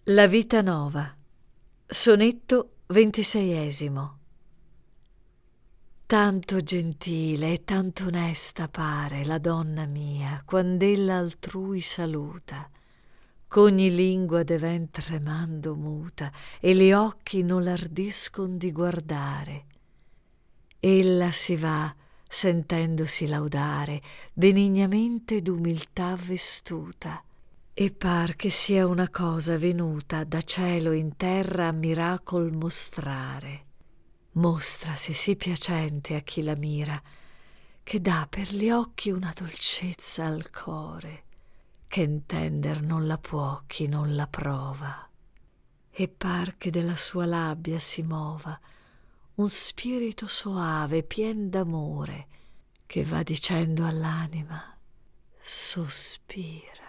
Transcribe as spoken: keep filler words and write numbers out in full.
La vita nova. Sonetto ventiseiesimo. Tanto gentile e tanto onesta pare la donna mia, quand'ella altrui saluta, ch'ogni lingua deven tremando muta, e li occhi non l'ardiscon di guardare. Ella si va, sentendosi laudare, benignamente d'umiltà vestuta, e par che sia una cosa venuta da cielo in terra a miracol mostrare. Mostrasi sì piacente a chi la mira, che dà per gli occhi una dolcezza al core, che intender non la può chi non la prova. E par che della sua labbia si mova un spirito soave pien d'amore, che va dicendo all'anima: sospira.